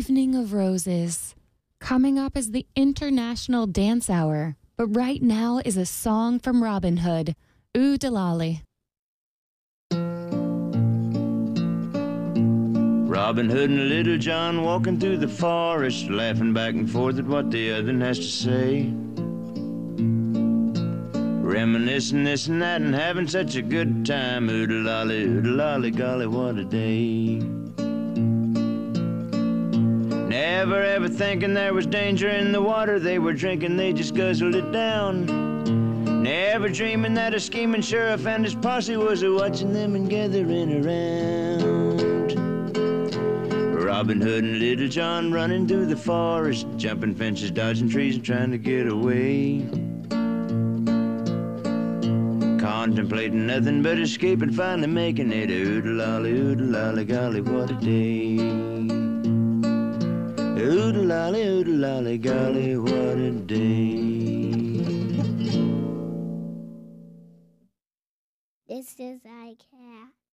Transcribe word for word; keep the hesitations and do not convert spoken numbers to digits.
Evening of Roses. Coming up is the International Dance Hour, but right now is a song from Robin Hood, Ooh Delali. Robin Hood and Little John walking through the forest, laughing back and forth at what the other has to say. Reminiscing this and that and having such a good time. Oodle-lolly, oodle-lolly, golly, what a day. Never ever thinking there was danger in the water they were drinking, they just guzzled it down. Never dreaming that a scheming sheriff and his posse was a-watching them and gathering around. Robin Hood and Little John running through the forest, jumping fences, dodging trees and trying to get away. Contemplating nothing but escape and finally making it. Oodle-lolly, oodle-lolly, golly, what a day. Oodle-lolly, oodle-lolly, golly, what a day. This is iCat.